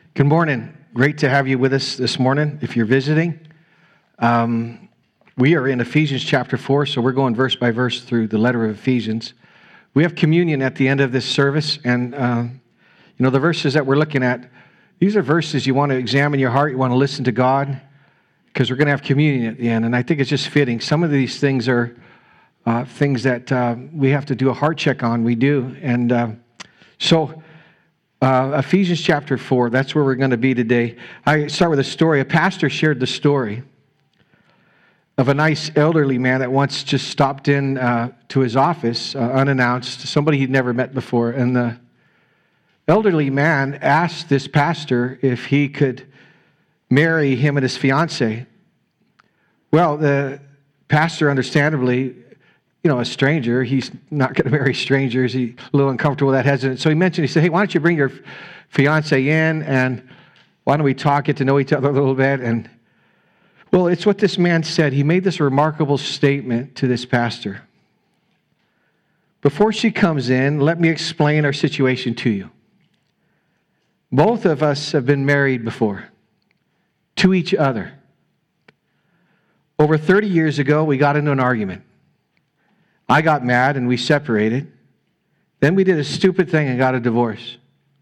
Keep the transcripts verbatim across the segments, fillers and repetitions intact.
Good morning. Great to have you with us this morning. If you're visiting, um, we are in Ephesians chapter four, so we're going verse by verse through the letter of Ephesians. We have communion at the end of this service, and uh, you know the verses that we're looking at. These are verses you want to examine your heart. You want to listen to God, because we're going to have communion at the end, and I think it's just fitting. Some of these things are uh, things that uh, we have to do a heart check on. We do, and uh, so. Uh, Ephesians chapter four, that's where we're going to be today. I start with a story. A pastor shared the story of a nice elderly man that once just stopped in uh, to his office uh, unannounced, somebody he'd never met before. And the elderly man asked this pastor if he could marry him and his fiancée. Well, the pastor, understandably, you know, a stranger, he's not going to marry strangers. He's a little uncomfortable with that, hesitant. So he mentioned, he said, hey, why don't you bring your fiance in, and why don't we talk, get to know each other a little bit? And, well, it's what this man said. He made this remarkable statement to this pastor. Before she comes in, let me explain our situation to you. Both of us have been married before, to each other. Over thirty years ago, we got into an argument. I got mad and we separated. Then we did a stupid thing and got a divorce.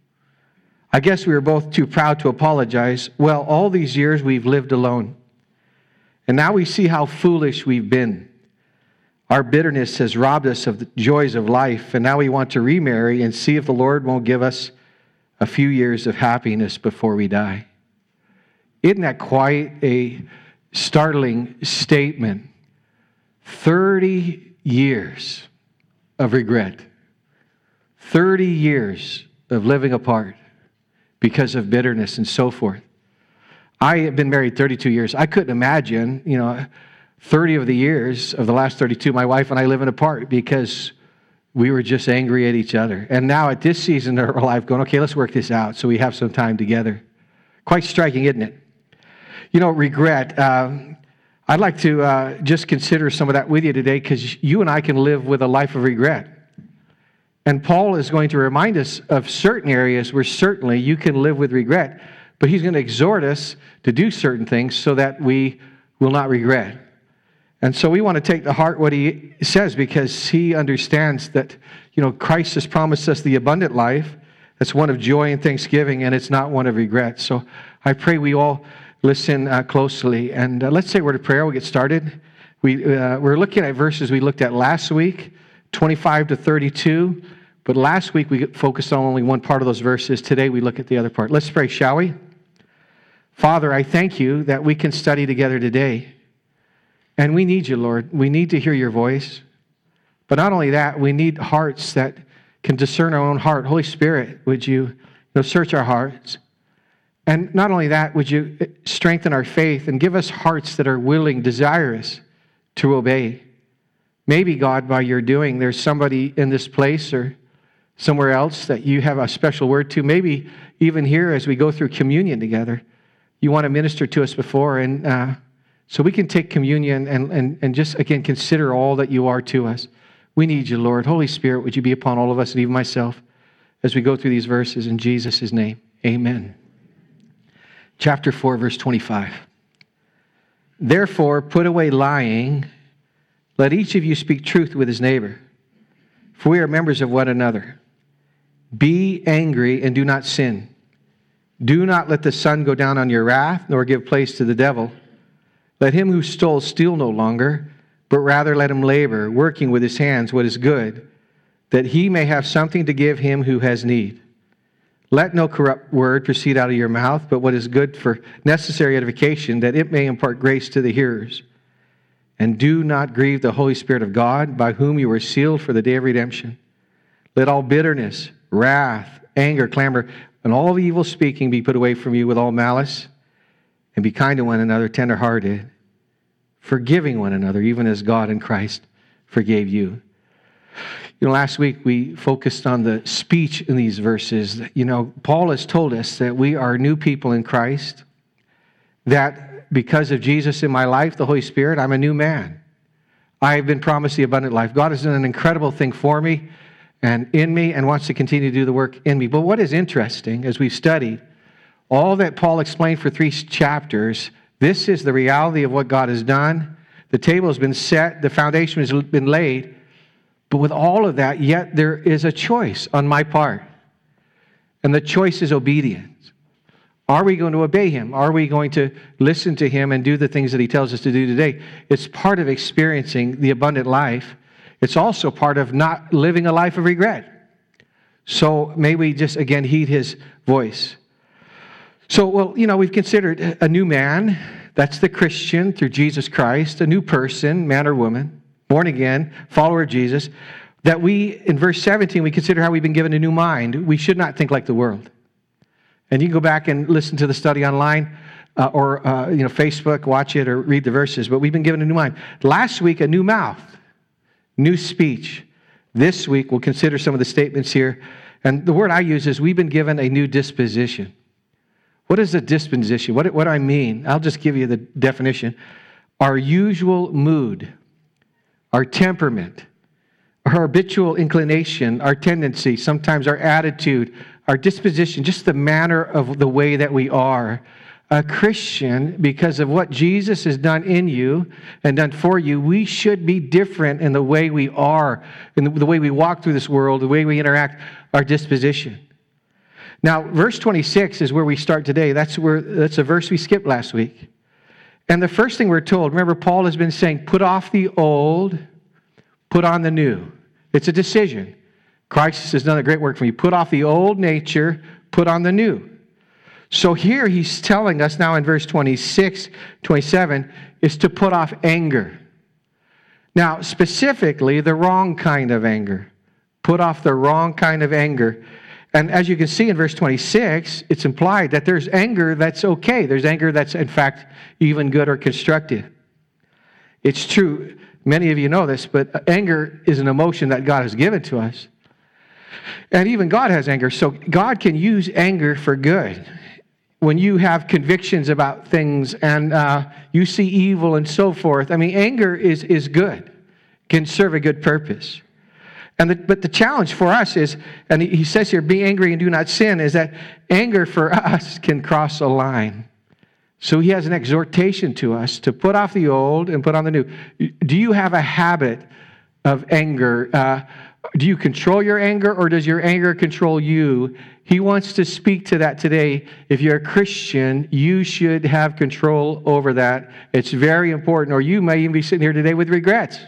I guess we were both too proud to apologize. Well, all these years we've lived alone. And now we see how foolish we've been. Our bitterness has robbed us of the joys of life, and now we want to remarry and see if the Lord won't give us a few years of happiness before we die. Isn't that quite a startling statement? thirty years of regret. thirty years of living apart because of bitterness and so forth. I have been married thirty-two years. I couldn't imagine, you know, thirty of the years of the last thirty-two, my wife and I living apart because we were just angry at each other. And now at this season of our life, going, okay, let's work this out so we have some time together. Quite striking, isn't it? You know, regret. Um, I'd like to uh, just consider some of that with you today, because you and I can live with a life of regret. And Paul is going to remind us of certain areas where certainly you can live with regret, but he's going to exhort us to do certain things so that we will not regret. And so we want to take to heart what he says, because he understands that, you know, Christ has promised us the abundant life. That's one of joy and thanksgiving, and it's not one of regret. So I pray we all listen uh, closely, and uh, let's say a word of prayer. We'll get started. We, uh, we're looking at verses we looked at last week, twenty-five to thirty-two, but last week we focused on only one part of those verses. Today we look at the other part. Let's pray, shall we? Father, I thank you that we can study together today, and we need you, Lord. We need to hear your voice, but not only that, we need hearts that can discern our own heart. Holy Spirit, would you, you know, search our hearts? And not only that, would you strengthen our faith and give us hearts that are willing, desirous to obey. Maybe, God, by your doing, there's somebody in this place or somewhere else that you have a special word to. Maybe even here as we go through communion together, you want to minister to us before. And uh, so we can take communion and, and, and just, again, consider all that you are to us. We need you, Lord. Holy Spirit, would you be upon all of us and even myself as we go through these verses in Jesus' name. Amen. Chapter four, verse twenty-five. Therefore, put away lying. Let each of you speak truth with his neighbor, for we are members of one another. Be angry and do not sin. Do not let the sun go down on your wrath, nor give place to the devil. Let him who stole steal no longer, but rather let him labor, working with his hands what is good, that he may have something to give him who has need. Let no corrupt word proceed out of your mouth, but what is good for necessary edification, that it may impart grace to the hearers. And do not grieve the Holy Spirit of God, by whom you were sealed for the day of redemption. Let all bitterness, wrath, anger, clamor, and all evil speaking be put away from you with all malice. And be kind to one another, tenderhearted, forgiving one another, even as God in Christ forgave you. You know, last week we focused on the speech in these verses. You know, Paul has told us that we are new people in Christ, that because of Jesus in my life, the Holy Spirit, I'm a new man. I have been promised the abundant life. God has done an incredible thing for me and in me and wants to continue to do the work in me. But what is interesting, as we've studied, all that Paul explained for three chapters, this is the reality of what God has done. The table has been set, the foundation has been laid. But with all of that, yet there is a choice on my part. And the choice is obedience. Are we going to obey him? Are we going to listen to him and do the things that he tells us to do today? It's part of experiencing the abundant life. It's also part of not living a life of regret. So may we just, again, heed his voice. So, well, you know, we've considered a new man. That's the Christian through Jesus Christ, a new person, man or woman, born again, follower of Jesus. That we, in verse seventeen, we consider how we've been given a new mind. We should not think like the world. And you can go back and listen to the study online uh, or, uh, you know, Facebook, watch it or read the verses. But we've been given a new mind. Last week, a new mouth, new speech. This week, we'll consider some of the statements here. And the word I use is we've been given a new disposition. What is a disposition? What, what do I mean? I'll just give you the definition. Our usual mood, our temperament, our habitual inclination, our tendency, sometimes our attitude, our disposition, just the manner of the way that we are. A Christian, because of what Jesus has done in you and done for you, we should be different in the way we are, in the way we walk through this world, the way we interact, our disposition. Now, verse twenty-six is where we start today. That's where that's a verse we skipped last week. And the first thing we're told, remember, Paul has been saying, put off the old, put on the new. It's a decision. Christ has done a great work for you. Put off the old nature, put on the new. So here he's telling us now in verse twenty-six, twenty-seven, is to put off anger. Now, specifically, the wrong kind of anger. Put off the wrong kind of anger. And as you can see in verse twenty-six, it's implied that there's anger that's okay. There's anger that's, in fact, even good or constructive. It's true. Many of you know this, but anger is an emotion that God has given to us. And even God has anger. So God can use anger for good. When you have convictions about things and uh, you see evil and so forth, I mean, anger is, is good, can serve a good purpose. And the, but the challenge for us is, and he says here, be angry and do not sin, is that anger for us can cross a line. So he has an exhortation to us to put off the old and put on the new. Do you have a habit of anger? Uh, do you control your anger, or does your anger control you? He wants to speak to that today. If you're a Christian, you should have control over that. It's very important, or you may even be sitting here today with regrets.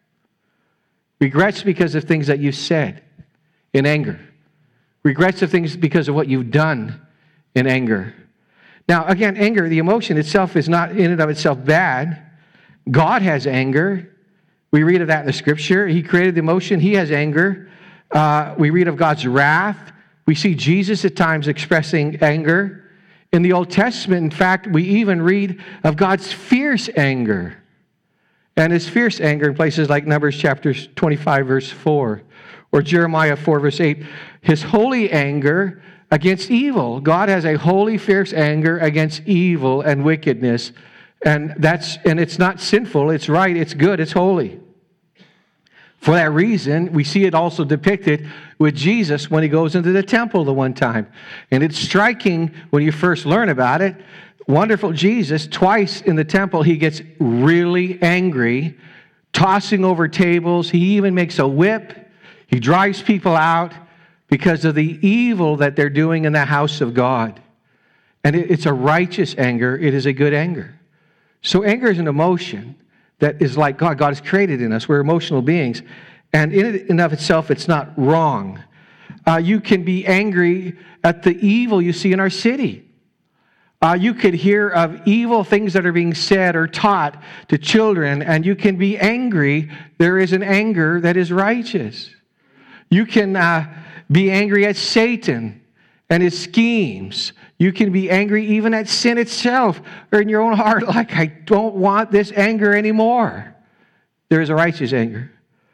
Regrets because of things that you said in anger. Regrets of things because of what you've done in anger. Now, again, anger, the emotion itself is not in and of itself bad. God has anger. We read of that in the Scripture. He created the emotion. He has anger. Uh, we read of God's wrath. We see Jesus at times expressing anger. In the Old Testament, in fact, we even read of God's fierce anger. And his fierce anger in places like Numbers chapter twenty-five, verse four, or Jeremiah four, verse eight. His holy anger against evil. God has a holy, fierce anger against evil and wickedness. And that's and it's not sinful, it's right, it's good, it's holy. For that reason, we see it also depicted with Jesus when he goes into the temple the one time. And it's striking when you first learn about it. Wonderful Jesus, twice in the temple, he gets really angry, tossing over tables. He even makes a whip. He drives people out because of the evil that they're doing in the house of God. And it's a righteous anger. It is a good anger. So anger is an emotion that is like God. God has created in us. We're emotional beings. And in and of itself, it's not wrong. Uh, you can be angry at the evil you see in our city. Uh, you could hear of evil things that are being said or taught to children, and you can be angry. There is an anger that is righteous. You can uh, be angry at Satan and his schemes. You can be angry even at sin itself, or in your own heart, like, I don't want this anger anymore. There is a righteous anger.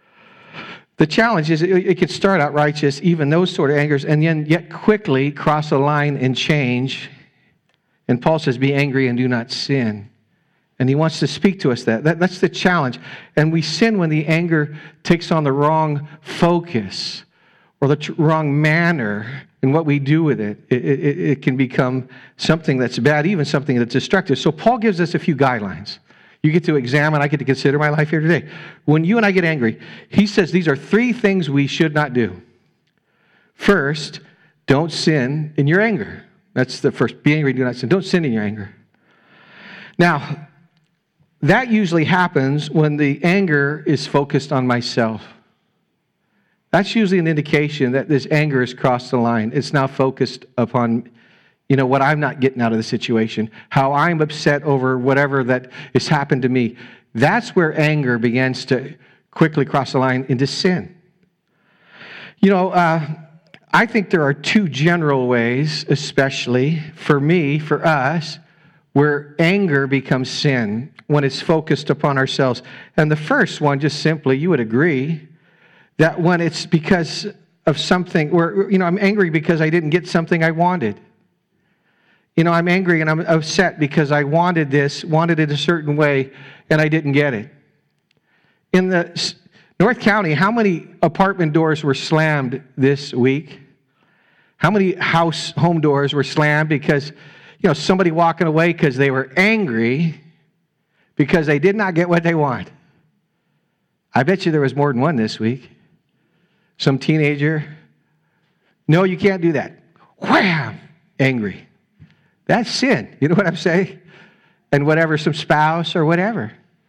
The challenge is it, it can start out righteous, even those sort of angers, and then yet quickly cross a line and change. And Paul says, be angry and do not sin. And he wants to speak to us that. that. That's the challenge. And we sin when the anger takes on the wrong focus, or the tr- wrong manner in what we do with it, it, it, it can become something that's bad, even something that's destructive. So Paul gives us a few guidelines. You get to examine, I get to consider my life here today. When you and I get angry, he says these are three things we should not do. First, don't sin in your anger. That's the first. Be angry, do not sin. Don't sin in your anger. Now, that usually happens when the anger is focused on myself. That's usually an indication that this anger has crossed the line. It's now focused upon, you know, what I'm not getting out of the situation, how I'm upset over whatever that has happened to me. That's where anger begins to quickly cross the line into sin. You know, uh, I think there are two general ways, especially for me, for us, where anger becomes sin when it's focused upon ourselves. And the first one, just simply, you would agree, that when it's because of something, where, you know, I'm angry because I didn't get something I wanted. You know, I'm angry and I'm upset because I wanted this, wanted it a certain way, and I didn't get it. In the North County, how many apartment doors were slammed this week? How many house, home doors were slammed because, you know, somebody walking away because they were angry because they did not get what they want? I bet you there was more than one this week. Some teenager, no, you can't do that. Wham! Angry. That's sin. You know what I'm saying? And whatever, some spouse or whatever.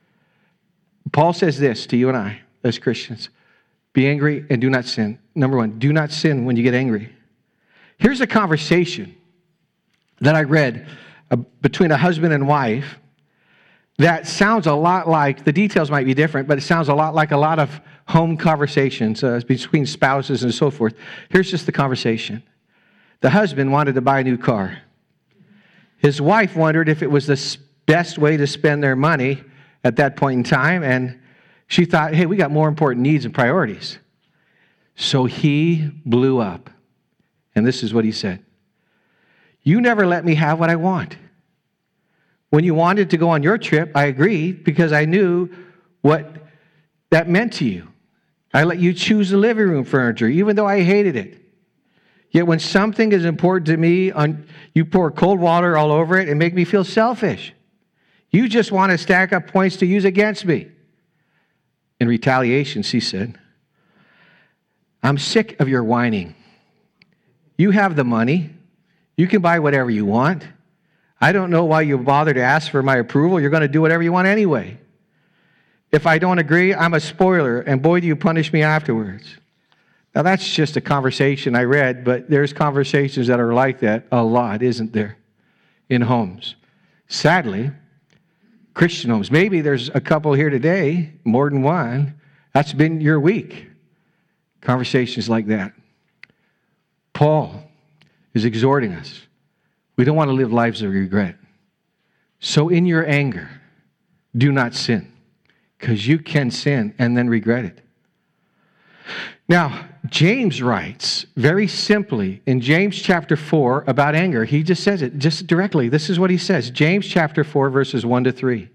Paul says this to you and I as Christians. Be angry and do not sin. Number one, do not sin when you get angry. Here's a conversation that I read uh, between a husband and wife that sounds a lot like, the details might be different, but it sounds a lot like a lot of home conversations uh, between spouses and so forth. Here's just the conversation. The husband wanted to buy a new car. His wife wondered if it was the best way to spend their money at that point in time, and she thought, hey, we got more important needs and priorities. So he blew up. And this is what he said. You never let me have what I want. When you wanted to go on your trip, I agreed because I knew what that meant to you. I let you choose the living room furniture, even though I hated it. Yet when something is important to me, you pour cold water all over it and make me feel selfish. You just want to stack up points to use against me. In retaliation, she said, I'm sick of your whining. You have the money. You can buy whatever you want. I don't know why you bother to ask for my approval. You're going to do whatever you want anyway. If I don't agree, I'm a spoiler, and boy, do you punish me afterwards. Now, that's just a conversation I read, but there's conversations that are like that a lot, isn't there, in homes? Sadly, Christian homes. Maybe there's a couple here today, more than one. That's been your week. Conversations like that. Paul is exhorting us. We don't want to live lives of regret. So in your anger, do not sin. Because you can sin and then regret it. Now, James writes very simply in James chapter four about anger. He just says it just directly. This is what he says. James chapter four, verses one to three.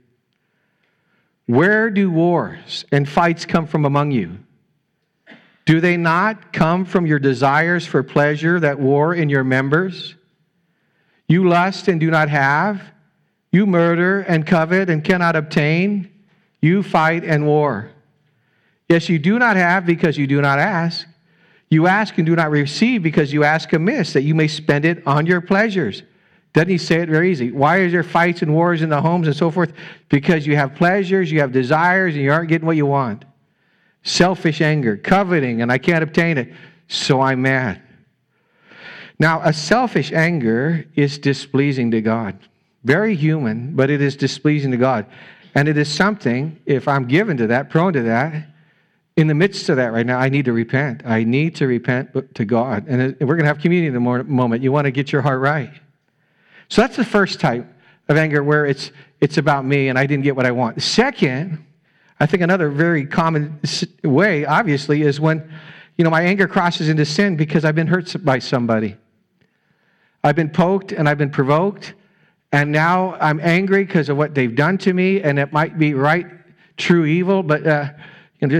Where do wars and fights come from among you? Do they not come from your desires for pleasure that war in your members? You lust and do not have. You murder and covet and cannot obtain. You fight and war. Yes, you do not have because you do not ask. You ask and do not receive because you ask amiss, that you may spend it on your pleasures. Doesn't he say it very easy? Why is there fights and wars in the homes and so forth? Because you have pleasures, you have desires, and you aren't getting what you want. Selfish anger, coveting, and I can't obtain it, so I'm mad. Now, a selfish anger is displeasing to God. Very human, but it is displeasing to God. And it is something, if I'm given to that, prone to that, in the midst of that right now, I need to repent. I need to repent to God. And we're going to have communion in a moment. You want to get your heart right. So that's the first type of anger where it's it's about me and I didn't get what I want. Second, I think another very common way, obviously, is when, you know, my anger crosses into sin because I've been hurt by somebody. I've been poked and I've been provoked, and now I'm angry because of what they've done to me, and it might be right, true evil, but uh, you know, just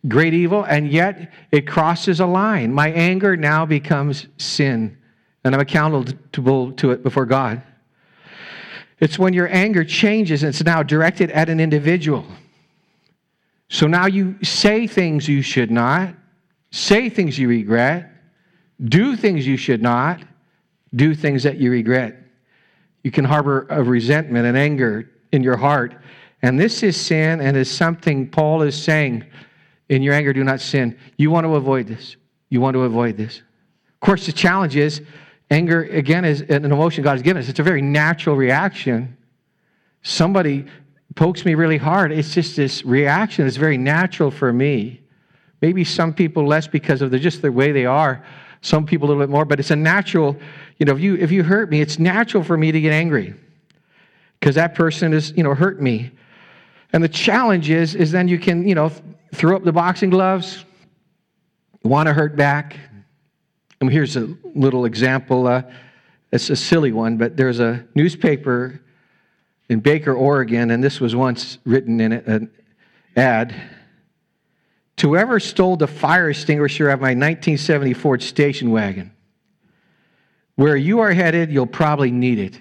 great evil, and yet it crosses a line. My anger now becomes sin, and I'm accountable to it before God. It's when your anger changes and it's now directed at an individual. So now you say things you should not, say things you regret, do things you should not, do things that you regret. You can harbor a resentment and anger in your heart. And this is sin, and is something Paul is saying, in your anger, do not sin. You want to avoid this. You want to avoid this. Of course, the challenge is, anger, again, is an emotion God has given us. It's a very natural reaction. Somebody pokes me really hard. It's just this reaction. It's very natural for me. Maybe some people less because of the, just the way they are. Some people a little bit more, but it's a natural, you know, if you if you hurt me, it's natural for me to get angry because that person has, you know, hurt me. And the challenge is, is then you can, you know, throw up the boxing gloves, want to hurt back. And here's a little example. Uh, it's a silly one, but there's a newspaper in Baker, Oregon, and this was once written in it, an ad. To whoever stole the fire extinguisher of my nineteen seventy Ford station wagon, where you are headed, you'll probably need it.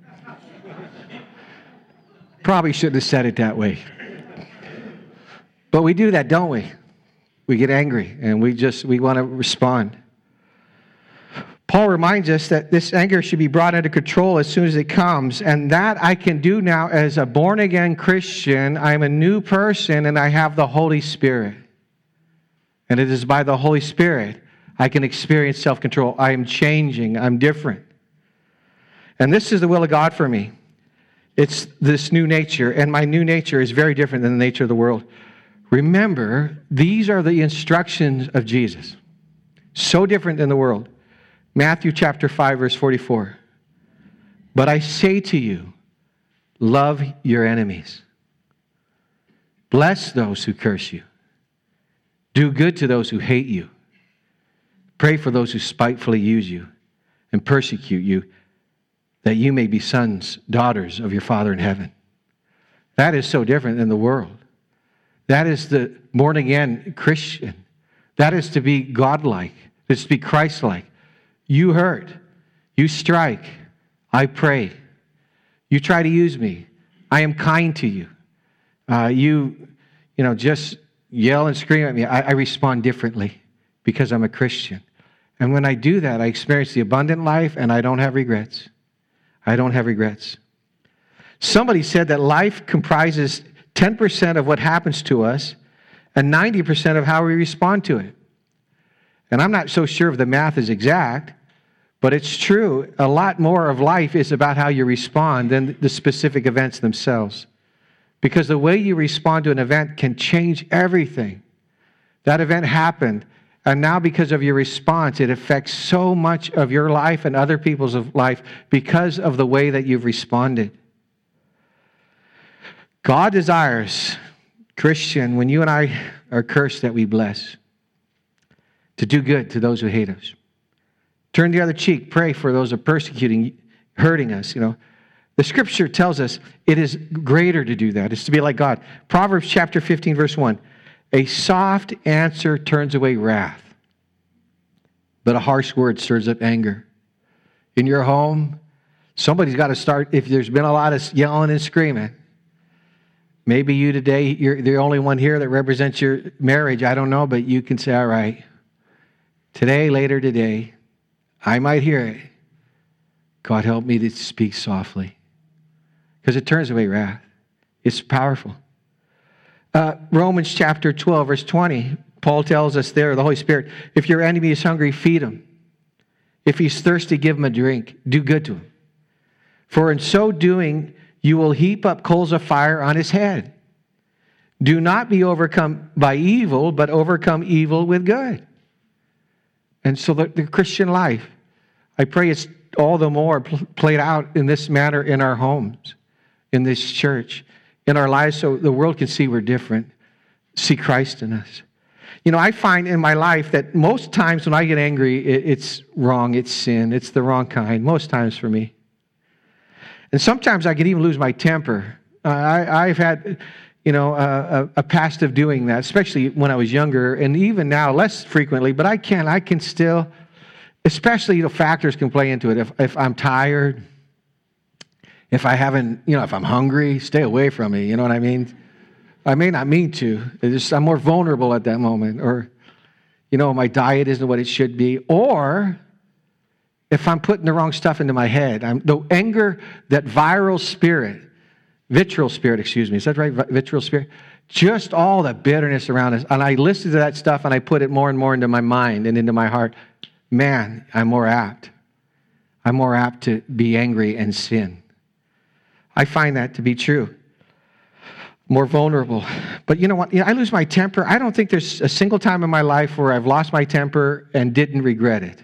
Probably shouldn't have said it that way. But we do that, don't we? We get angry, and we just, we want to respond. Paul reminds us that this anger should be brought under control as soon as it comes, and that I can do now as a born-again Christian. I'm a new person, and I have the Holy Spirit. And it is by the Holy Spirit I can experience self-control. I am changing. I'm different. And this is the will of God for me. It's this new nature, and my new nature is very different than the nature of the world. Remember, these are the instructions of Jesus. So different than the world. Matthew chapter five, verse forty-four. But I say to you, love your enemies. Bless those who curse you. Do good to those who hate you. Pray for those who spitefully use you and persecute you, that you may be sons, daughters of your Father in heaven. That is so different than the world. That is the born-again Christian. That is to be godlike. It's to be Christ-like. You hurt. You strike. I pray. You try to use me. I am kind to you. Uh, you, you know, just yell and scream at me. I, I respond differently because I'm a Christian. And when I do that, I experience the abundant life, and I don't have regrets. I don't have regrets. Somebody said that life comprises ten percent of what happens to us and ninety percent of how we respond to it. And I'm not so sure if the math is exact, but it's true. A lot more of life is about how you respond than the specific events themselves. Because the way you respond to an event can change everything. That event happened, and now because of your response, it affects so much of your life and other people's life because of the way that you've responded. God desires, Christian, when you and I are cursed, that we bless. To do good to those who hate us. Turn the other cheek. Pray for those who are persecuting, hurting us. You know, the Scripture tells us it is greater to do that. It's to be like God. Proverbs chapter fifteen, verse one. A soft answer turns away wrath, but a harsh word stirs up anger. In your home, somebody's got to start. If there's been a lot of yelling and screaming, maybe you today, you're the only one here that represents your marriage. I don't know, but you can say, all right, today, later today, I might hear it. God, help me to speak softly. Because it turns away wrath. It's powerful. Uh, Romans chapter twelve, verse twenty, Paul tells us there, the Holy Spirit, if your enemy is hungry, feed him. If he's thirsty, give him a drink. Do good to him. For in so doing, you will heap up coals of fire on his head. Do not be overcome by evil, but overcome evil with good. And so the, the Christian life, I pray it's all the more pl- played out in this manner in our homes, in this church, in our lives, so the world can see we're different, see Christ in us. You know, I find in my life that most times when I get angry, it, it's wrong, it's sin, it's the wrong kind, most times for me. And sometimes I can even lose my temper. Uh, I, I've had, you know, a, a past of doing that, especially when I was younger, and even now less frequently, but I can, I can still, especially, you know, factors can play into it. If, if I'm tired, if I haven't, you know, if I'm hungry, stay away from me, you know what I mean? I may not mean to. It's just, I'm more vulnerable at that moment, or, you know, my diet isn't what it should be, or if I'm putting the wrong stuff into my head. I'm, the anger, that viral spirit, vitriol spirit, excuse me, is that right? Vitriol spirit? Just all the bitterness around us. And I listen to that stuff and I put it more and more into my mind and into my heart. Man, I'm more apt. I'm more apt to be angry and sin. I find that to be true. More vulnerable. But you know what? You know, I lose my temper. I don't think there's a single time in my life where I've lost my temper and didn't regret it.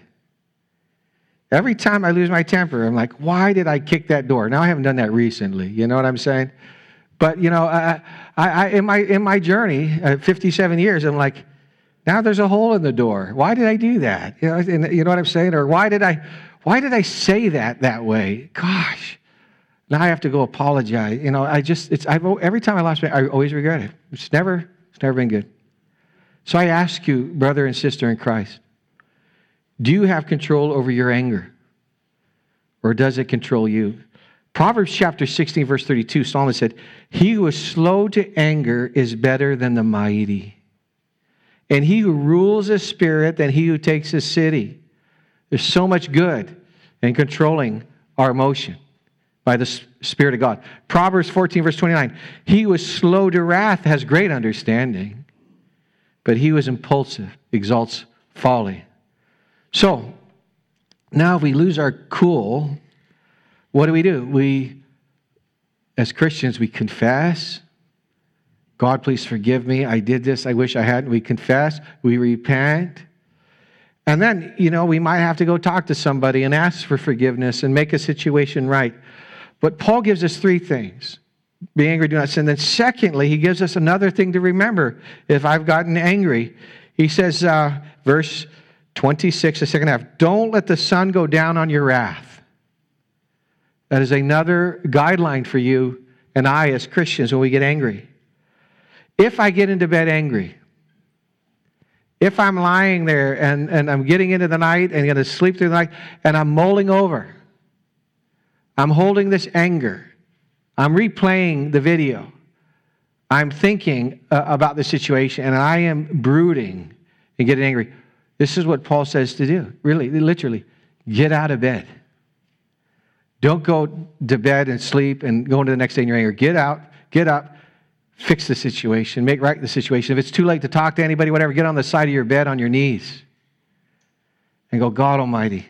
Every time I lose my temper, I'm like, why did I kick that door? Now, I haven't done that recently. You know what I'm saying? But, you know, I, I, I, in my in my journey, uh, fifty-seven years, I'm like, now there's a hole in the door. Why did I do that? You know, and, you know what I'm saying? Or why did I why did I say that that way? Gosh. Now I have to go apologize. You know, I just, it's, I've, every time I lost my, I always regret it. It's never, it's never been good. So I ask you, brother and sister in Christ, do you have control over your anger? Or does it control you? Proverbs chapter sixteen, verse thirty-two, Solomon said, he who is slow to anger is better than the mighty. And he who rules his spirit than he who takes a city. There's so much good in controlling our emotion by the Spirit of God. Proverbs fourteen, verse twenty-nine, he who is slow to wrath has great understanding, but he who is impulsive exalts folly. So, now if we lose our cool, what do we do? We, as Christians, we confess. God, please forgive me. I did this. I wish I hadn't. We confess. We repent. And then, you know, we might have to go talk to somebody and ask for forgiveness and make a situation right. But Paul gives us three things. Be angry, do not sin. Then secondly, he gives us another thing to remember. If I've gotten angry, he says, uh, verse twenty-six, the second half, don't let the sun go down on your wrath. That is another guideline for you and I as Christians when we get angry. If I get into bed angry, if I'm lying there and, and I'm getting into the night and going to sleep through the night and I'm mulling over, I'm holding this anger, I'm replaying the video, I'm thinking uh, about the situation, and I am brooding and getting angry. This is what Paul says to do. Really, literally, get out of bed. Don't go to bed and sleep and go into the next day in your anger. Get out, get up, fix the situation, make right the situation. If it's too late to talk to anybody, whatever, get on the side of your bed on your knees and go, God Almighty,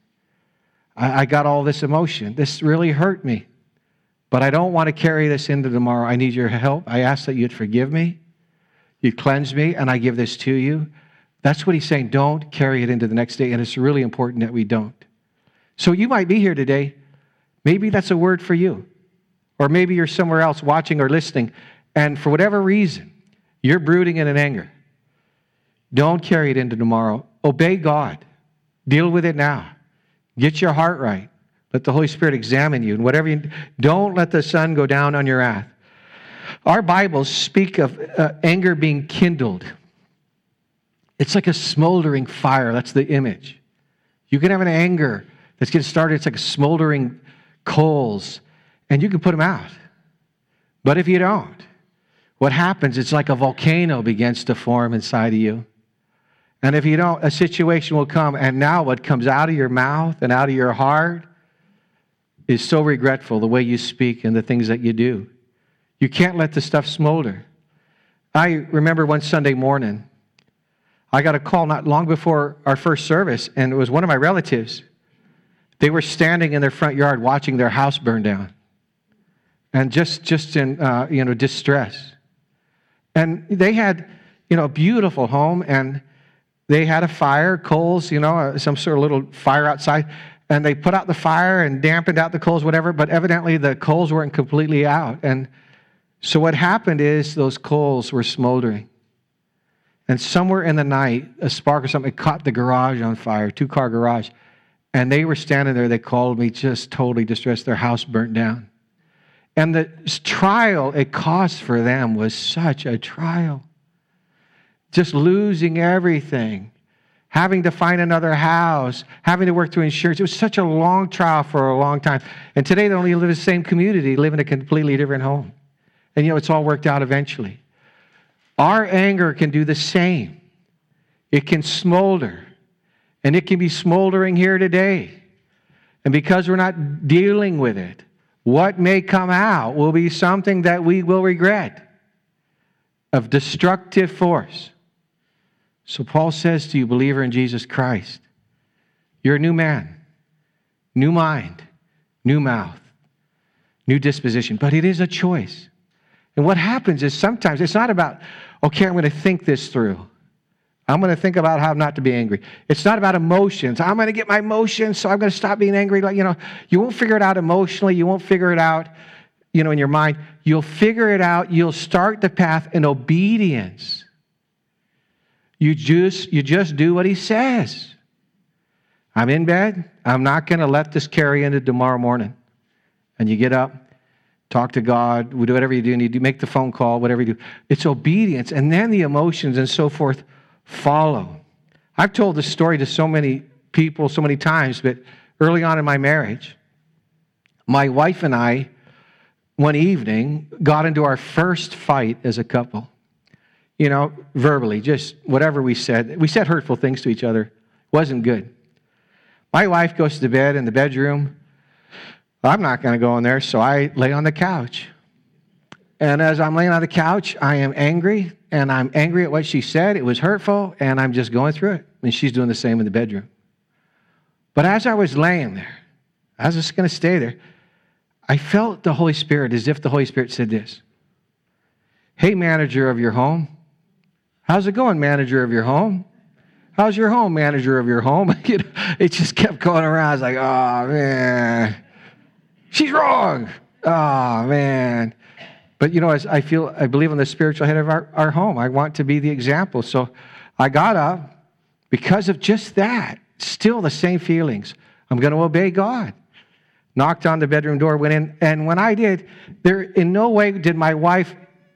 I, I got all this emotion. This really hurt me, but I don't want to carry this into tomorrow. I need your help. I ask that you'd forgive me, you'd cleanse me, and I give this to you. That's what he's saying. Don't carry it into the next day, and it's really important that we don't. So you might be here today. Maybe that's a word for you. Or maybe you're somewhere else watching or listening, and for whatever reason, you're brooding in an anger. Don't carry it into tomorrow. Obey God. Deal with it now. Get your heart right. Let the Holy Spirit examine you. And whatever you, don't let the sun go down on your wrath. Our Bibles speak of uh, anger being kindled. It's like a smoldering fire. That's the image. You can have an anger that's getting started. It's like a smoldering coals, and you can put them out. But if you don't, what happens, it's like a volcano begins to form inside of you. And if you don't, a situation will come, and now what comes out of your mouth and out of your heart is so regretful, the way you speak and the things that you do. You can't let the stuff smolder. I remember one Sunday morning, I got a call not long before our first service, and it was one of my relatives. They were standing in their front yard watching their house burn down, and just just in uh, you know distress. And they had you know a beautiful home, and they had a fire, coals, you know, some sort of little fire outside, and they put out the fire and dampened out the coals, whatever. But evidently the coals weren't completely out, and so what happened is those coals were smoldering. And somewhere in the night, a spark or something caught the garage on fire, two-car garage. And they were standing there. They called me just totally distressed. Their house burnt down. And the trial it caused for them was such a trial. Just losing everything, having to find another house, having to work through insurance. It was such a long trial for a long time. And today they don't even live in the same community, live in a completely different home. And you know, it's all worked out eventually. Our anger can do the same. It can smolder. And it can be smoldering here today. And because we're not dealing with it, what may come out will be something that we will regret, of destructive force. So Paul says to you, believer in Jesus Christ, you're a new man, new mind, new mouth, new disposition. But it is a choice. And what happens is sometimes it's not about, okay, I'm going to think this through. I'm going to think about how not to be angry. It's not about emotions. I'm going to get my emotions, so I'm going to stop being angry. Like, you know, you won't figure it out emotionally. You won't figure it out, you know, in your mind. You'll figure it out. You'll start the path in obedience. You just, you just do what he says. I'm in bed. I'm not going to let this carry into tomorrow morning. And you get up, talk to God, do whatever you do, and you do, make the phone call, whatever you do. It's obedience. And then the emotions and so forth follow. I've told this story to so many people so many times, but early on in my marriage, my wife and I, one evening, got into our first fight as a couple. You know, verbally, just whatever we said. We said hurtful things to each other. It wasn't good. My wife goes to bed in the bedroom. I'm not going to go in there, so I lay on the couch. And as I'm laying on the couch, I am angry, and I'm angry at what she said. It was hurtful, and I'm just going through it. And she's doing the same in the bedroom. But as I was laying there, I was just going to stay there, I felt the Holy Spirit as if the Holy Spirit said this. Hey, manager of your home. How's it going, manager of your home? How's your home, manager of your home? You know, it just kept going around. I was like, oh, man. She's wrong. Oh, man. But, you know, as I feel, I believe in the spiritual head of our, our home. I want to be the example. So I got up because of just that. Still the same feelings. I'm going to obey God. Knocked on the bedroom door, went in. And when I did, there in no way did my wife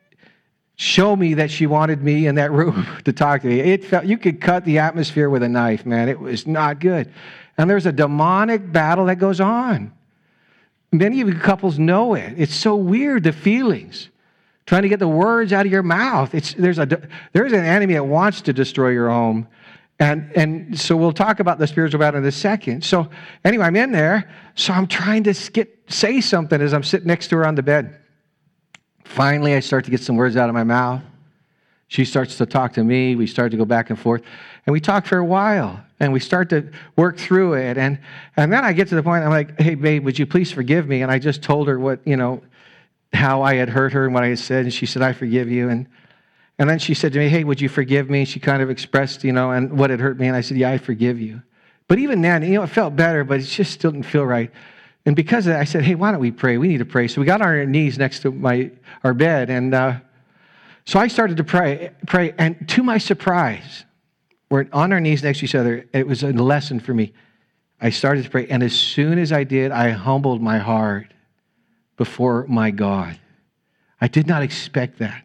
show me that she wanted me in that room to talk to me. It felt, you could cut the atmosphere with a knife, man. It was not good. And there's a demonic battle that goes on. Many of you couples know it. It's so weird, the feelings. Trying to get the words out of your mouth. It's, there's, a, there's an enemy that wants to destroy your home. And, and so we'll talk about the spiritual battle in a second. So anyway, I'm in there. So I'm trying to get, say something as I'm sitting next to her on the bed. Finally, I start to get some words out of my mouth. She starts to talk to me. We start to go back and forth. And we talk for a while. And we start to work through it. And, and then I get to the point, I'm like, hey, babe, would you please forgive me? And I just told her what, you know, how I had hurt her and what I had said. And she said, I forgive you. And, and then she said to me, hey, would you forgive me? She kind of expressed, you know, and what had hurt me. And I said, yeah, I forgive you. But even then, you know, it felt better, but it just still didn't feel right. And because of that, I said, hey, why don't we pray? We need to pray. So we got on our knees next to my our bed. And uh, so I started to pray, pray. And to my surprise, we're on our knees next to each other. It was a lesson for me. I started to pray. And as soon as I did, I humbled my heart before my God. I did not expect that.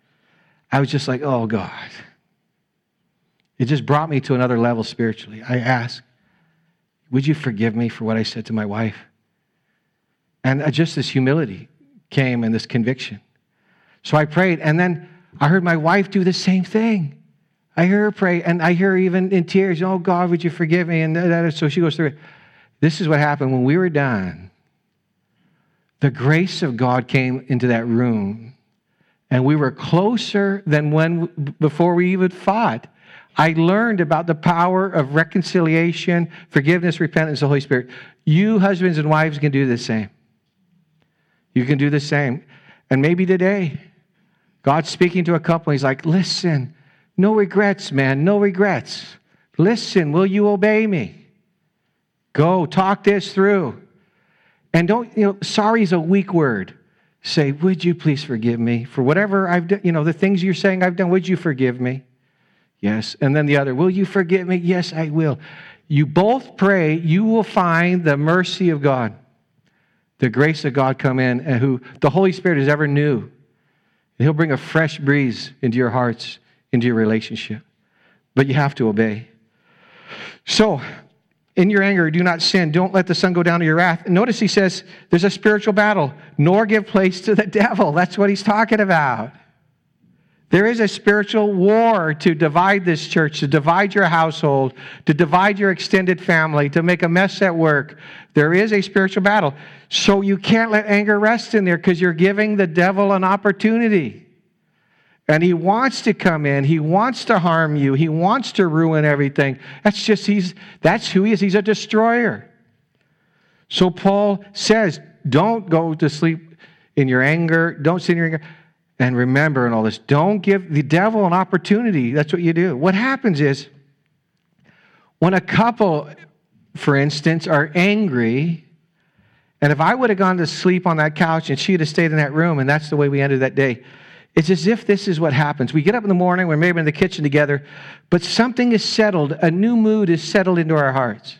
I was just like, oh, God. It just brought me to another level spiritually. I asked, would you forgive me for what I said to my wife? And just this humility came and this conviction. So I prayed, and then I heard my wife do the same thing. I hear her pray, and I hear her even in tears, oh, God, would you forgive me? And that, so she goes through it. This is what happened when we were done. The grace of God came into that room, and we were closer than when before we even fought. I learned about the power of reconciliation, forgiveness, repentance, the Holy Spirit. You husbands and wives can do the same. You can do the same. And maybe today, God's speaking to a couple. He's like, listen, no regrets, man, no regrets. Listen, will you obey me? Go, talk this through. And don't, you know, sorry is a weak word. Say, would you please forgive me for whatever I've done, you know, the things you're saying I've done, would you forgive me? Yes. And then the other, will you forgive me? Yes, I will. You both pray, you will find the mercy of God. the grace of God come in, and who the Holy Spirit is ever new. He'll bring a fresh breeze into your hearts, into your relationship. But you have to obey. So, in your anger, do not sin. Don't let the sun go down to your wrath. And notice he says there's a spiritual battle. Nor give place to the devil. That's what he's talking about. There is a spiritual war to divide this church, to divide your household, to divide your extended family, to make a mess at work. There is a spiritual battle. So you can't let anger rest in there because you're giving the devil an opportunity. And he wants to come in. He wants to harm you. He wants to ruin everything. That's just, he's, that's who he is. He's a destroyer. So Paul says, don't go to sleep in your anger. Don't sin in your anger. And remember in all this, don't give the devil an opportunity. That's what you do. What happens is, when a couple, for instance, are angry, and if I would have gone to sleep on that couch and she would have stayed in that room, and that's the way we ended that day, it's as if this is what happens. We get up in the morning, we're maybe in the kitchen together, but something is settled. A new mood is settled into our hearts.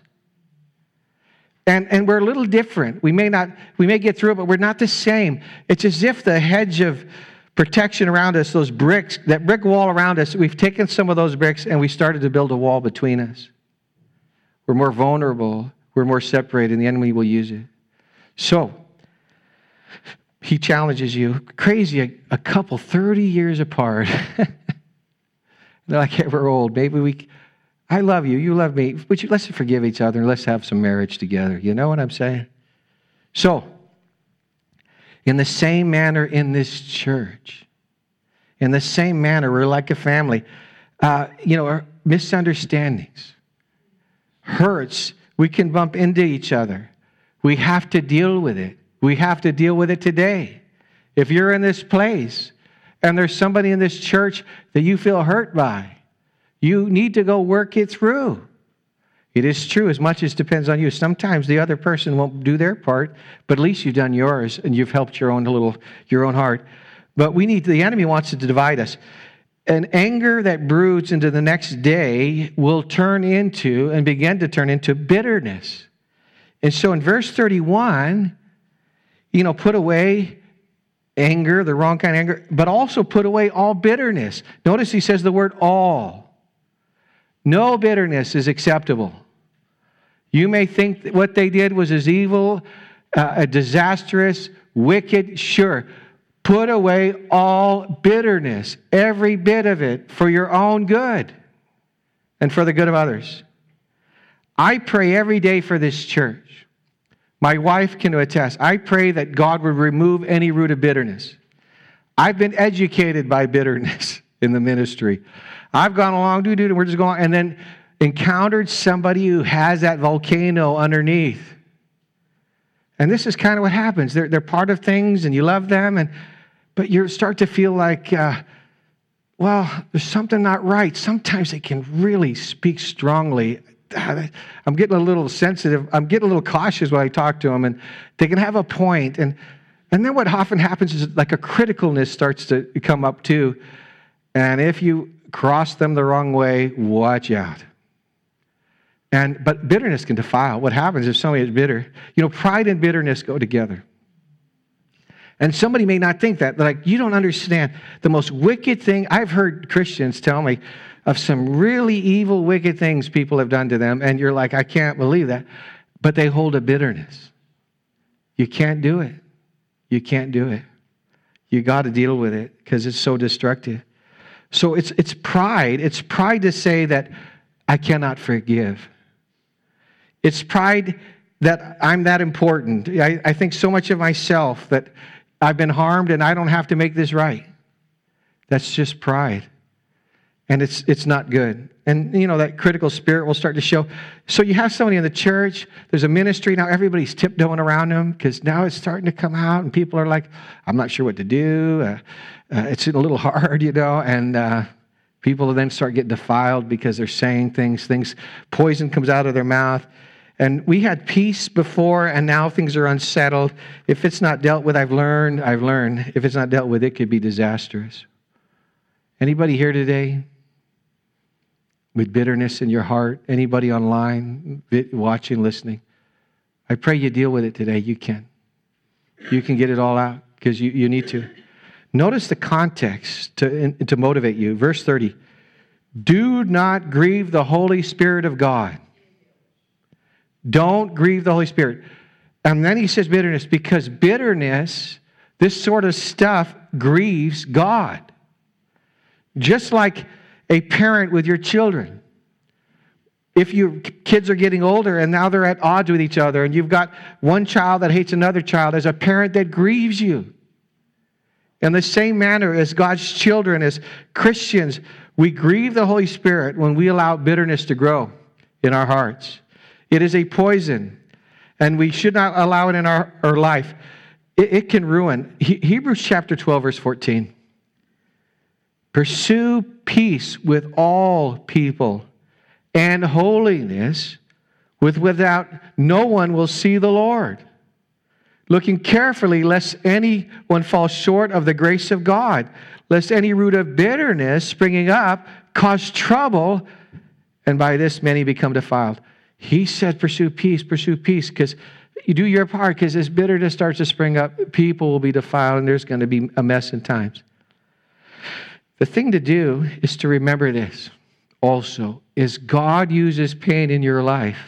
And, and we're a little different. We may not, we may get through it, but we're not the same. It's as if the hedge of protection around us, those bricks, that brick wall around us, we've taken some of those bricks and we started to build a wall between us. We're more vulnerable. We're more separated, and the enemy will use it. So, he challenges you. Crazy, a, a couple thirty years apart. They're like, hey, we're old. Maybe we, I love you. You love me. But you, let's forgive each other and let's have some marriage together. You know what I'm saying? So, in the same manner in this church, in the same manner, we're like a family. Uh, you know, misunderstandings, hurts, we can bump into each other. We have to deal with it. We have to deal with it today. If you're in this place and there's somebody in this church that you feel hurt by, you need to go work it through. It is true, as much as it depends on you. Sometimes the other person won't do their part, but at least you've done yours and you've helped your own little, your own heart. But we need, the enemy wants to divide us. An anger that broods into the next day will turn into and begin to turn into bitterness. And so in verse thirty-one, you know, put away anger, the wrong kind of anger, but also put away all bitterness. Notice he says the word all. No bitterness is acceptable. You may think that what they did was as evil, uh, a disastrous, wicked, sure. Put away all bitterness, every bit of it, for your own good and for the good of others. I pray every day for this church. My wife can attest. I pray that God would remove any root of bitterness. I've been educated by bitterness in the ministry. I've gone along, do, do, and we're just going, and then encountered somebody who has that volcano underneath. And this is kind of what happens. They're, they're part of things, and you love them, and but you start to feel like, uh, well, there's something not right. Sometimes they can really speak strongly. I'm getting a little sensitive. I'm getting a little cautious when I talk to them, and they can have a point. And, and then what often happens is like a criticalness starts to come up too. And if you cross them the wrong way, watch out. And but bitterness can defile. What happens if somebody is bitter? You know, pride and bitterness go together. And somebody may not think that. They're like, you don't understand. The most wicked thing, I've heard Christians tell me of some really evil, wicked things people have done to them, and you're like, I can't believe that. But they hold a bitterness. You can't do it. You can't do it. You got to deal with it because it's so destructive. So it's it's pride. It's pride to say that I cannot forgive. It's pride that I'm that important. I, I think so much of myself that I've been harmed and I don't have to make this right. That's just pride. And it's it's not good. And, you know, that critical spirit will start to show. So you have somebody in the church, there's a ministry, now everybody's tiptoeing around them because now it's starting to come out and people are like, I'm not sure what to do. Uh, uh, it's a little hard, you know, and uh, people then start getting defiled because they're saying things, things, poison comes out of their mouth. And we had peace before, and now things are unsettled. If it's not dealt with, I've learned, I've learned, if it's not dealt with, it could be disastrous. Anybody here today with bitterness in your heart? Anybody online, watching, listening? I pray you deal with it today. You can. you can get it all out because you, you need to. Notice the context to, to motivate you. Verse thirty. Do not grieve the Holy Spirit of God. Don't grieve the Holy Spirit. And then he says bitterness, because bitterness, this sort of stuff, grieves God. Just like a parent with your children. If your kids are getting older and now they're at odds with each other and you've got one child that hates another child, as a parent that grieves you. In the same manner as God's children, as Christians, we grieve the Holy Spirit when we allow bitterness to grow in our hearts. It is a poison, and we should not allow it in our, our life. It, it can ruin. He, Hebrews chapter twelve, verse fourteen. Pursue peace with all people and holiness, with without no one will see the Lord. Looking carefully, lest anyone fall short of the grace of God, lest any root of bitterness springing up cause trouble, and by this many become defiled. He said, pursue peace, pursue peace, because you do your part, because as bitterness starts to spring up, people will be defiled, and there's going to be a mess in times. The thing to do is to remember this also, is God uses pain in your life.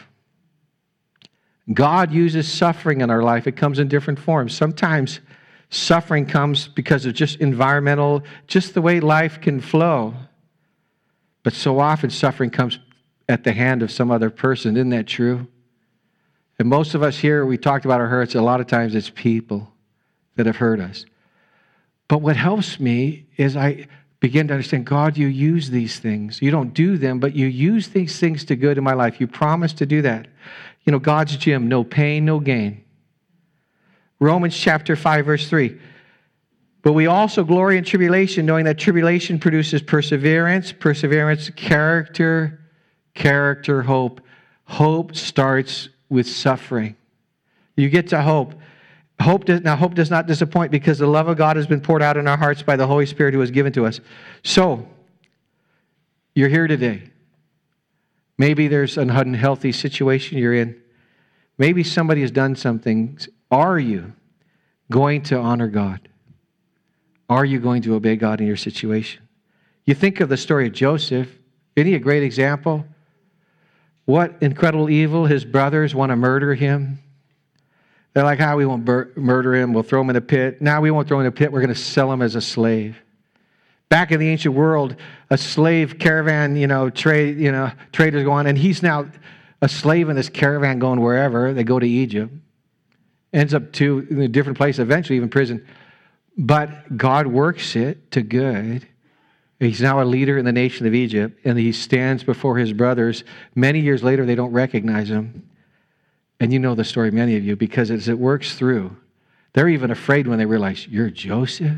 God uses suffering in our life. It comes in different forms. Sometimes suffering comes because of just environmental, just the way life can flow. But so often suffering comes at the hand of some other person. Isn't that true? And most of us here, we talked about our hurts. A lot of times it's people that have hurt us. But what helps me is I begin to understand, God, you use these things. You don't do them, but you use these things to good in my life. You promise to do that. You know, God's gym, no pain, no gain. Romans chapter five, verse three. But we also glory in tribulation, knowing that tribulation produces perseverance, perseverance, character, character, hope. Hope starts with suffering. You get to hope. Hope does, now, hope does not disappoint because the love of God has been poured out in our hearts by the Holy Spirit who was given to us. So, you're here today. Maybe there's an unhealthy situation you're in. Maybe somebody has done something. Are you going to honor God? Are you going to obey God in your situation? You think of the story of Joseph. Isn't he a great example? What incredible evil. His brothers want to murder him. They're like, ah, we won't bur- murder him. We'll throw him in a pit. Now we won't throw him in a pit. We're going to sell him as a slave. Back in the ancient world, a slave caravan, you know, trade, you know, traders go on, and he's now a slave in this caravan going wherever. They go to Egypt. Ends up to a different place, eventually even prison. But God works it to good. He's now a leader in the nation of Egypt, and he stands before his brothers. Many years later, they don't recognize him. And you know the story, many of you, because as it works through, they're even afraid when they realize, you're Joseph?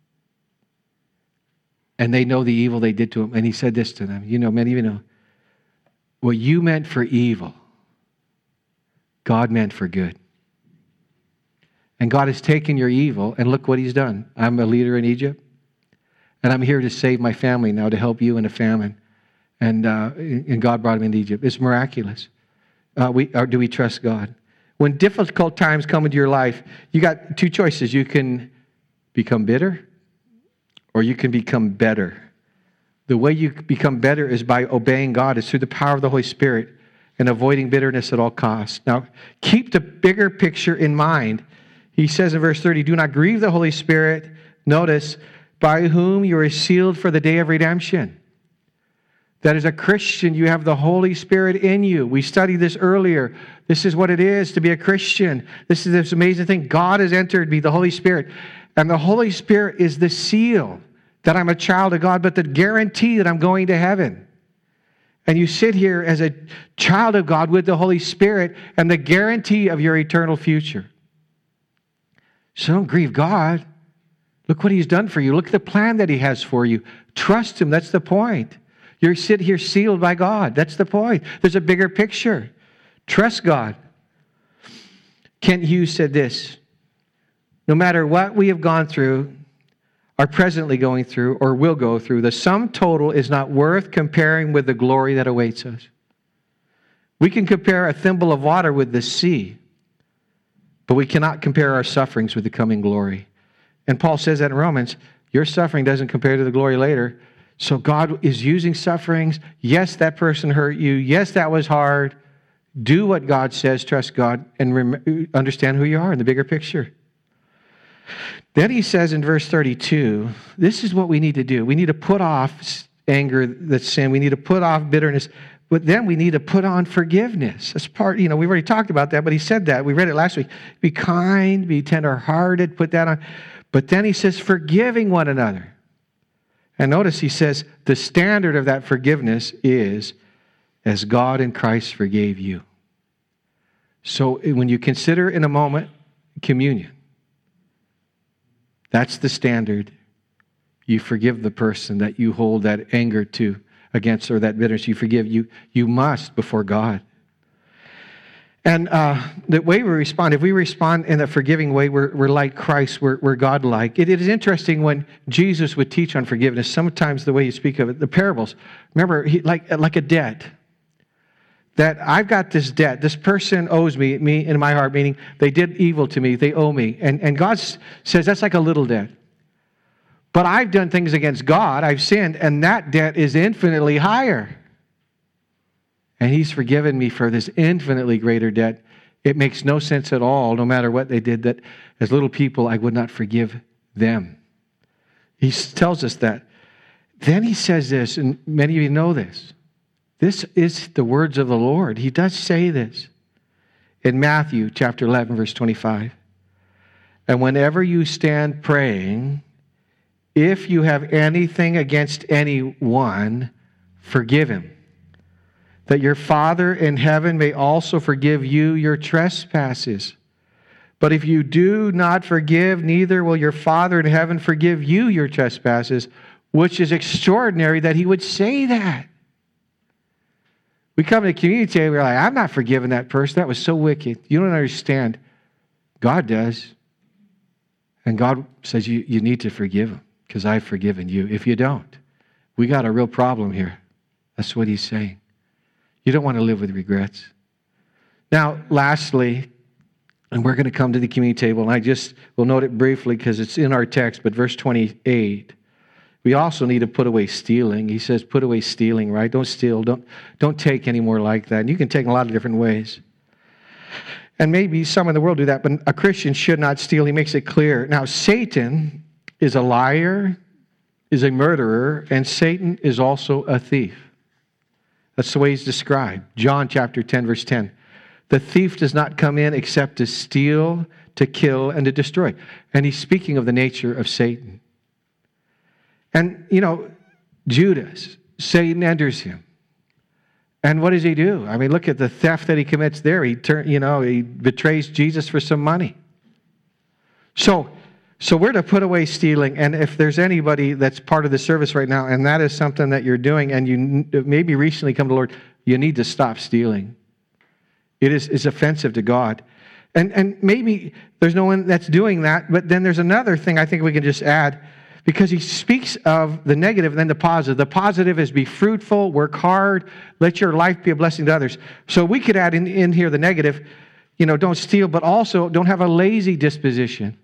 And they know the evil they did to him. And he said this to them. You know, many of you know, what you meant for evil, God meant for good. And God has taken your evil, and look what he's done. I'm a leader in Egypt, and I'm here to save my family now, to help you in a famine. And, uh, and God brought him into Egypt. It's miraculous. Uh, we, or do we trust God? When difficult times come into your life, you got two choices. You can become bitter, or you can become better. The way you become better is by obeying God. It's through the power of the Holy Spirit and avoiding bitterness at all costs. Now, keep the bigger picture in mind. He says in verse thirty, do not grieve the Holy Spirit. Notice, by whom you are sealed for the day of redemption. That as a Christian, you have the Holy Spirit in you. We studied this earlier. This is what it is to be a Christian. This is this amazing thing. God has entered me, the Holy Spirit. And the Holy Spirit is the seal that I'm a child of God, but the guarantee that I'm going to heaven. And you sit here as a child of God with the Holy Spirit and the guarantee of your eternal future. So don't grieve God. Look what he's done for you. Look at the plan that he has for you. Trust him. That's the point. You're sitting here sealed by God. That's the point. There's a bigger picture. Trust God. Kent Hughes said this, no matter what we have gone through, are presently going through, or will go through, the sum total is not worth comparing with the glory that awaits us. We can compare a thimble of water with the sea, But we cannot compare our sufferings with the coming glory. And Paul says that in Romans, your suffering doesn't compare to the glory later. So God is using sufferings. Yes, that person hurt you. Yes, that was hard. Do what God says, trust God, and rem- understand who you are in the bigger picture. Then he says in verse thirty-two, this is what we need to do. We need to put off anger, that's sin. We need to put off bitterness. But then we need to put on forgiveness. That's part, you know, we've already talked about that, but he said that. We read it last week. Be kind, be tenderhearted, put that on. But then he says, forgiving one another. And notice he says, the standard of that forgiveness is as God in Christ forgave you. So when you consider in a moment communion, that's the standard. You forgive the person that you hold that anger to against, or that bitterness. You forgive. You, you must before God. And uh, the way we respond, if we respond in a forgiving way, we're, we're like Christ, we're, we're God-like. It, it is interesting when Jesus would teach on forgiveness, sometimes the way you speak of it, the parables. Remember, he, like, like a debt. That I've got this debt. This person owes me, me in my heart, meaning they did evil to me. They owe me. And, and God says that's like a little debt. But I've done things against God. I've sinned, and that debt is infinitely higher. And He's forgiven me for this infinitely greater debt. It makes no sense at all, no matter what they did, that as little people, I would not forgive them. He tells us that. Then He says this, and many of you know this. This is the words of the Lord. He does say this in Matthew chapter eleven, verse twenty-five. And whenever you stand praying, if you have anything against anyone, forgive him, that your Father in heaven may also forgive you your trespasses. But if you do not forgive, neither will your Father in heaven forgive you your trespasses, which is extraordinary that He would say that. We come to the community and we're like, I'm not forgiving that person. That was so wicked. You don't understand. God does. And God says you, you need to forgive him because I've forgiven you. If you don't, we got a real problem here. That's what He's saying. You don't want to live with regrets. Now, lastly, and we're going to come to the community table, and I just will note it briefly because it's in our text, but verse twenty-eight, we also need to put away stealing. He says, put away stealing, right? Don't steal. Don't, don't take any more like that. And you can take in a lot of different ways. And maybe some in the world do that, but a Christian should not steal. He makes it clear. Now, Satan is a liar, is a murderer, and Satan is also a thief. That's the way he's described. John chapter ten, verse ten. The thief does not come in except to steal, to kill, and to destroy. And he's speaking of the nature of Satan. And, you know, Judas, Satan enters him. And what does he do? I mean, look at the theft that he commits there. He turn, you know, he betrays Jesus for some money. So, so we're to put away stealing. And if there's anybody that's part of the service right now, and that is something that you're doing, and you maybe recently come to the Lord, you need to stop stealing. It is it's offensive to God. And, and maybe there's no one that's doing that, but then there's another thing I think we can just add, because he speaks of the negative and then the positive. The positive is be fruitful, work hard, let your life be a blessing to others. So we could add in, in here the negative, you know, don't steal, but also don't have a lazy disposition.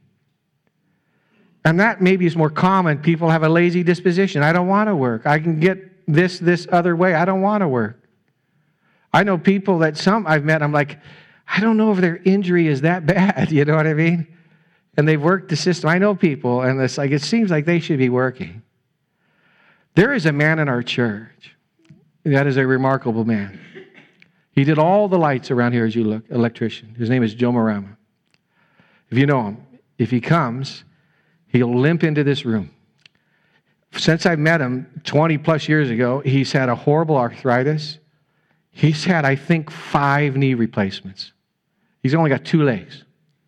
And that maybe is more common. People have a lazy disposition. I don't want to work. I can get this, this other way. I don't want to work. I know people that some I've met, I'm like, I don't know if their injury is that bad. You know what I mean? And they've worked the system. I know people, and it's like it seems like they should be working. There is a man in our church that is a remarkable man. He did all the lights around here as you look, electrician. His name is Joe Marama. If you know him, if he comes, he'll limp into this room. Since I met him twenty plus years ago, he's had a horrible arthritis. He's had, I think, five knee replacements. He's only got two legs.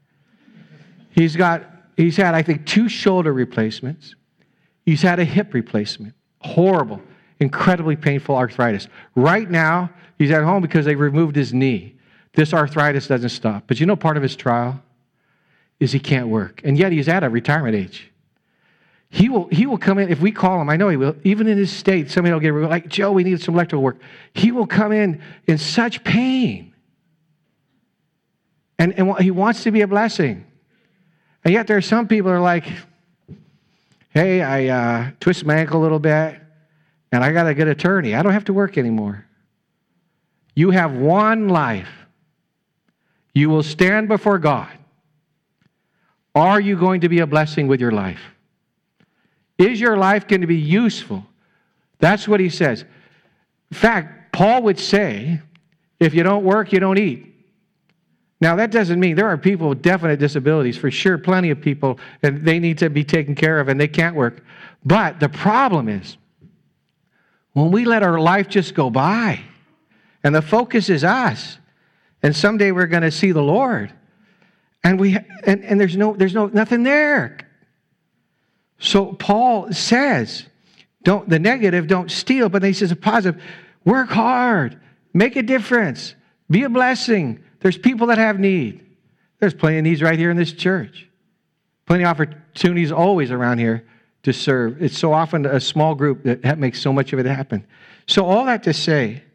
He's got, he's had, I think, two shoulder replacements. He's had a hip replacement. Horrible, incredibly painful arthritis. Right now, he's at home because they removed his knee. This arthritis doesn't stop. But you know part of his trial is he can't work. And yet he's at a retirement age. He will, he will come in, if we call him, I know he will, even in his state, somebody will get, like, Joe, we need some electrical work. He will come in in such pain. And, and he wants to be a blessing. And yet there are some people who are like, hey, I uh, twisted my ankle a little bit, and I got a good attorney. I don't have to work anymore. You have one life. You will stand before God. Are you going to be a blessing with your life? Is your life going to be useful? That's what he says. In fact, Paul would say, if you don't work, you don't eat. Now, that doesn't mean there are people with definite disabilities, for sure, plenty of people, and they need to be taken care of, and they can't work. But the problem is, when we let our life just go by, and the focus is us, and someday we're going to see the Lord, and we and, and there's no there's no nothing there. So Paul says, don't the negative, don't steal, but then he says a positive, work hard, make a difference, be a blessing. There's people that have need. There's plenty of needs right here in this church. Plenty of opportunities always around here to serve. It's so often a small group that makes so much of it happen. So all that to say,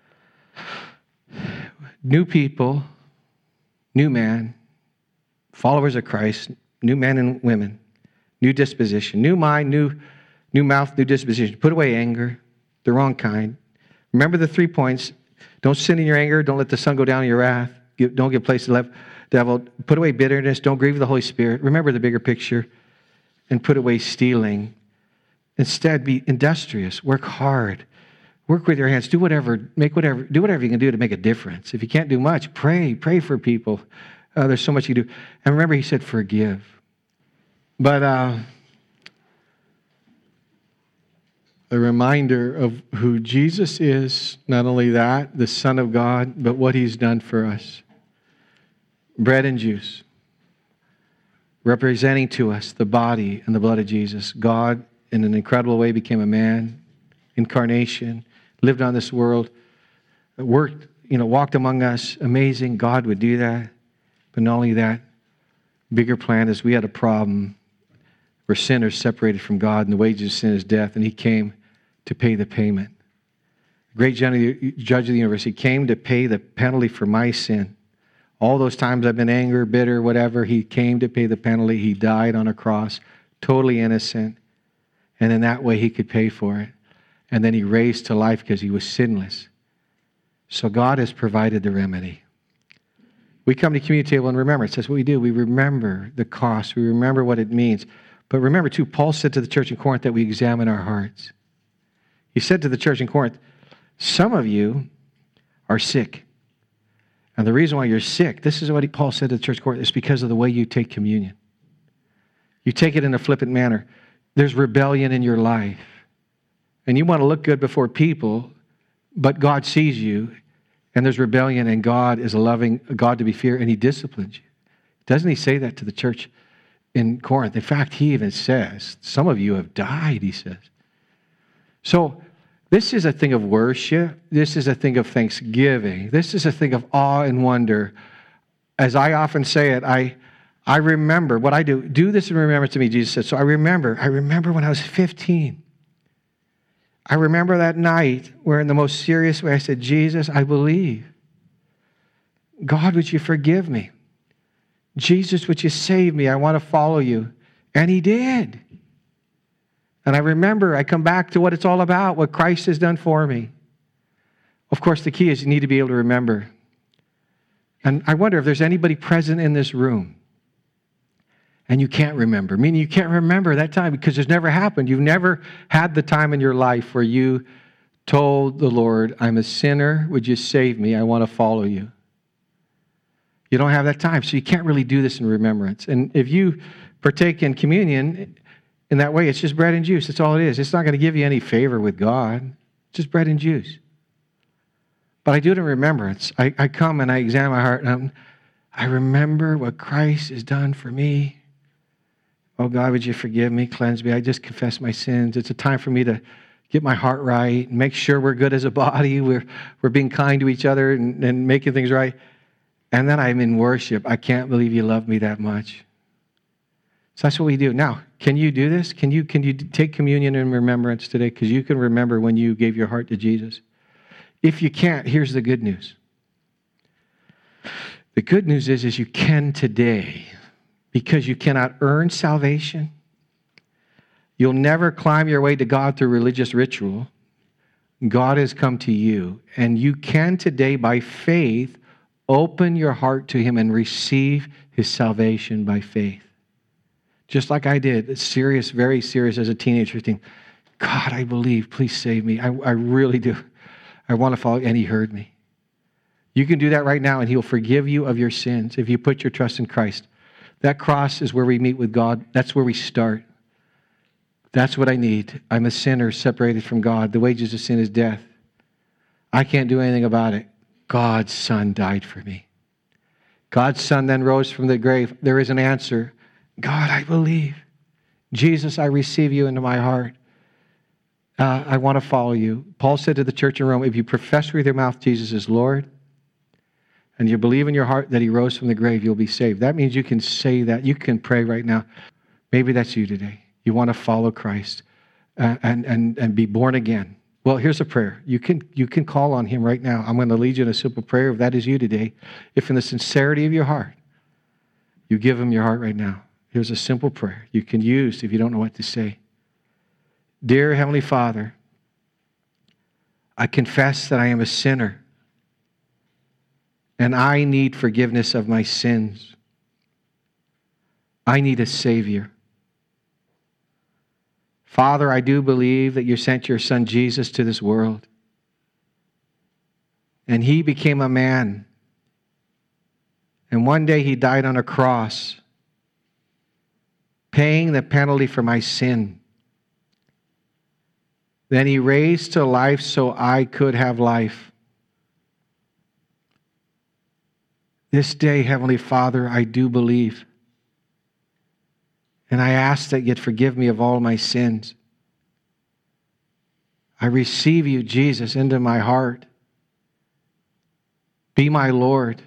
new people, new man, followers of Christ, new men and women, new disposition, new mind, new, new mouth, new disposition. Put away anger, the wrong kind. Remember the three points. Don't sin in your anger. Don't let the sun go down in your wrath. Don't give place to the devil. Put away bitterness. Don't grieve the Holy Spirit. Remember the bigger picture. And put away stealing. Instead, be industrious. Work hard. Work with your hands. Do whatever. Make whatever. Do whatever you can do to make a difference. If you can't do much, pray. Pray for people. Uh, there's so much you do. And remember, he said, forgive. But uh, a reminder of who Jesus is, not only that, the Son of God, but what he's done for us. Bread and juice, representing to us the body and the blood of Jesus. God, in an incredible way, became a man, incarnation, lived on this world, worked, you know, walked among us. Amazing. God would do that. But not only that, bigger plan is we had a problem. We're sinners separated from God, and the wages of sin is death, and he came to pay the payment. The great judge of the universe, he came to pay the penalty for my sin. All those times I've been angry, bitter, whatever, he came to pay the penalty. He died on a cross, totally innocent. And in that way, he could pay for it. And then he raised to life because he was sinless. So God has provided the remedy. We come to communion table and remember. It says what we do. We remember the cost. We remember what it means. But remember, too, Paul said to the church in Corinth that we examine our hearts. He said to the church in Corinth, some of you are sick. And the reason why you're sick, this is what he, Paul said to the church in Corinth, is because of the way you take communion. You take it in a flippant manner. There's rebellion in your life. And you want to look good before people, but God sees you, and there's rebellion, and God is a loving God to be feared, and he disciplines you. Doesn't he say that to the church in Corinth? In fact, he even says, some of you have died, he says. So this is a thing of worship. This is a thing of thanksgiving. This is a thing of awe and wonder. As I often say it, I, I remember what I do. Do this in remembrance to me, Jesus said. So I remember, I remember when I was fifteen. I remember that night where in the most serious way I said, Jesus, I believe. God, would you forgive me? Jesus, would you save me? I want to follow you. And he did. And I remember, I come back to what it's all about, what Christ has done for me. Of course, the key is you need to be able to remember. And I wonder if there's anybody present in this room and you can't remember, meaning you can't remember that time because it's never happened. You've never had the time in your life where you told the Lord, I'm a sinner, would you save me? I want to follow you. You don't have that time, so you can't really do this in remembrance. And if you partake in communion in that way, it's just bread and juice. That's all it is. It's not going to give you any favor with God. It's just bread and juice. But I do it in remembrance. I, I come and I examine my heart, and I'm, I remember what Christ has done for me. Oh, God, would you forgive me, cleanse me? I just confess my sins. It's a time for me to get my heart right, make sure we're good as a body, we're, we're being kind to each other and, and making things right. And then I'm in worship. I can't believe you love me that much. So that's what we do. Now, can you do this? Can you, can you take communion in remembrance today? Because you can remember when you gave your heart to Jesus. If you can't, here's the good news. The good news is, is you can today, because you cannot earn salvation. You'll never climb your way to God through religious ritual. God has come to you, and you can today, by faith, open your heart to Him and receive His salvation by faith. Just like I did, it's serious, very serious as a teenager thing. God, I believe, please save me. I, I really do. I want to follow, and He heard me. You can do that right now, and He'll forgive you of your sins if you put your trust in Christ. That cross is where we meet with God. That's where we start. That's what I need. I'm a sinner separated from God. The wages of sin is death. I can't do anything about it. God's Son died for me. God's Son then rose from the grave. There is an answer. God, I believe. Jesus, I receive you into my heart. Uh, I want to follow you. Paul said to the church in Rome, if you profess with your mouth Jesus is Lord, and you believe in your heart that He rose from the grave, you'll be saved. That means you can say that. You can pray right now. Maybe that's you today. You want to follow Christ uh, and, and, and be born again. Well, here's a prayer. You can, you can call on Him right now. I'm going to lead you in a simple prayer if that is you today. If in the sincerity of your heart, you give Him your heart right now. Here's a simple prayer you can use if you don't know what to say. Dear Heavenly Father, I confess that I am a sinner and I need forgiveness of my sins. I need a Savior. Father, I do believe that you sent your Son Jesus to this world. And He became a man. And one day He died on a cross, paying the penalty for my sin. Then He raised to life so I could have life. This day, Heavenly Father, I do believe. And I ask that you'd forgive me of all my sins. I receive you, Jesus, into my heart. Be my Lord.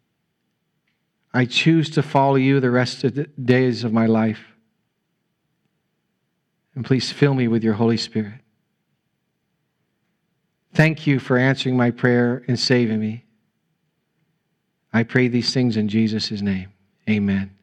I choose to follow you the rest of the days of my life. And please fill me with your Holy Spirit. Thank you for answering my prayer and saving me. I pray these things in Jesus' name. Amen.